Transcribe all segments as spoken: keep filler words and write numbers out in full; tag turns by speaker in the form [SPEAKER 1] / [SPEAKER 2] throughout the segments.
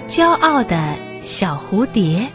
[SPEAKER 1] 骄傲的小蝴蝶。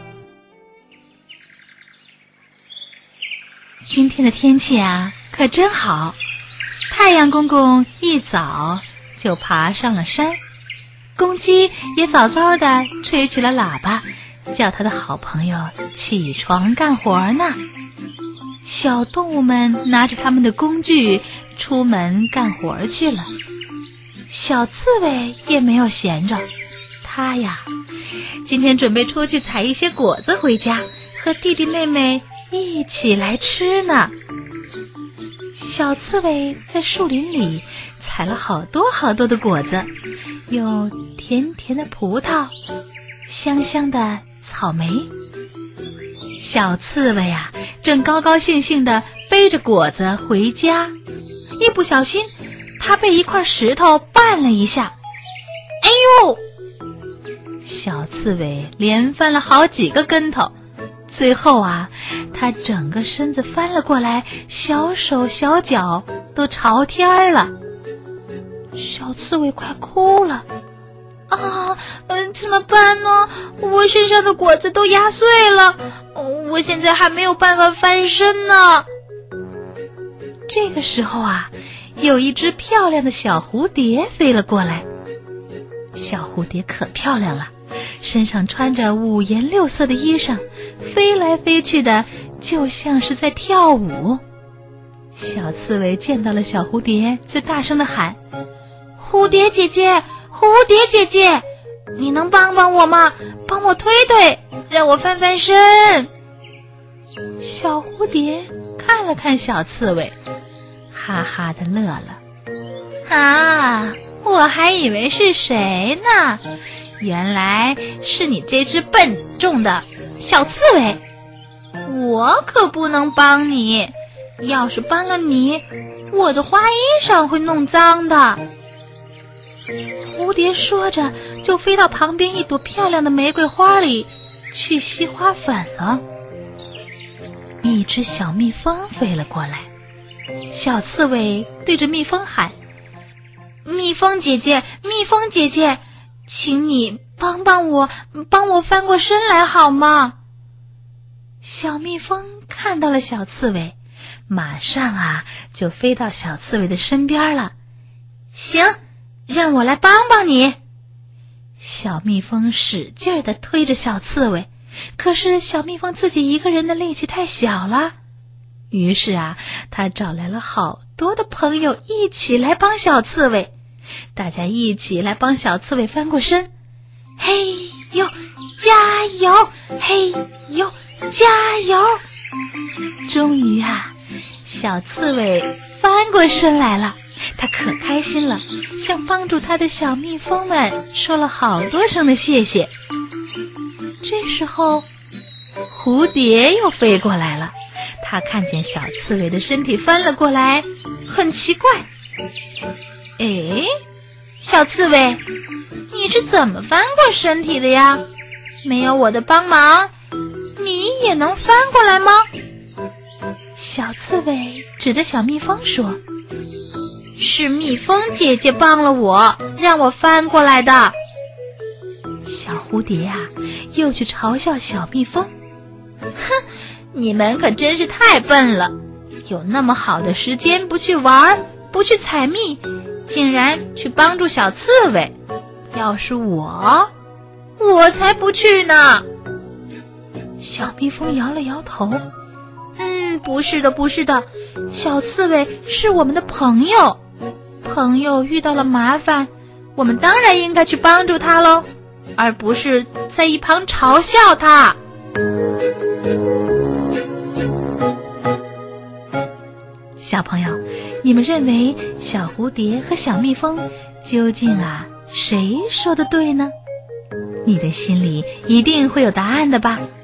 [SPEAKER 1] 今天的天气啊，可真好。太阳公公一早就爬上了山，公鸡也早早地吹起了喇叭，叫他的好朋友起床干活呢。小动物们拿着他们的工具出门干活去了。小刺猬也没有闲着，他呀，今天准备出去采一些果子回家，和弟弟妹妹一起来吃呢。小刺猬在树林里采了好多好多的果子，有甜甜的葡萄，香香的草莓。小刺猬啊，正高高兴兴地背着果子回家，一不小心他被一块石头绊了一下。哎呦！小刺猬连翻了好几个跟头，最后啊，他整个身子翻了过来，小手小脚都朝天了。小刺猬快哭了。啊，嗯、呃，怎么办呢？我身上的果子都压碎了，我现在还没有办法翻身呢。这个时候啊，有一只漂亮的小蝴蝶飞了过来。小蝴蝶可漂亮了，身上穿着五颜六色的衣裳，飞来飞去的，就像是在跳舞。小刺猬见到了小蝴蝶，就大声地喊：蝴蝶姐姐，蝴蝶姐姐，你能帮帮我吗？帮我推推，让我翻翻身。小蝴蝶看了看小刺猬，哈哈地乐了。啊，我还以为是谁呢，原来是你这只笨重的小刺猬。我可不能帮你，要是帮了你，我的花衣裳会弄脏的。蝴蝶说着，就飞到旁边一朵漂亮的玫瑰花里去吸花粉了。一只小蜜蜂飞了过来，小刺猬对着蜜蜂喊：蜜蜂姐姐，蜜蜂姐姐，请你帮帮我，帮我翻过身来好吗？小蜜蜂看到了小刺猬，马上啊就飞到小刺猬的身边了。行，让我来帮帮你。小蜜蜂使劲地推着小刺猬，可是小蜜蜂自己一个人的力气太小了。于是啊，他找来了好多的朋友一起来帮小刺猬，大家一起来帮小刺猬翻过身。嘿呦，加油！嘿呦，加油！终于啊，小刺猬翻过身来了，他可开心了，向帮助他的小蜜蜂们说了好多声的谢谢。这时候，蝴蝶又飞过来了，他看见小刺猬的身体翻了过来，很奇怪。诶，小刺猬，你是怎么翻过身体的呀？没有我的帮忙，你也能翻过来吗？小刺猬指着小蜜蜂说：是蜜蜂姐姐帮了我，让我翻过来的。小蝴蝶啊，又去嘲笑小蜜蜂：哼，你们可真是太笨了，有那么好的时间不去玩，不去采蜜，竟然去帮助小刺猬。要是我，我才不去呢。小蜜蜂摇了摇头：嗯，不是的，不是的，小刺猬是我们的朋友，朋友遇到了麻烦，我们当然应该去帮助他喽，而不是在一旁嘲笑他。小朋友，你们认为小蝴蝶和小蜜蜂究竟啊谁说的对呢？你的心里一定会有答案的吧。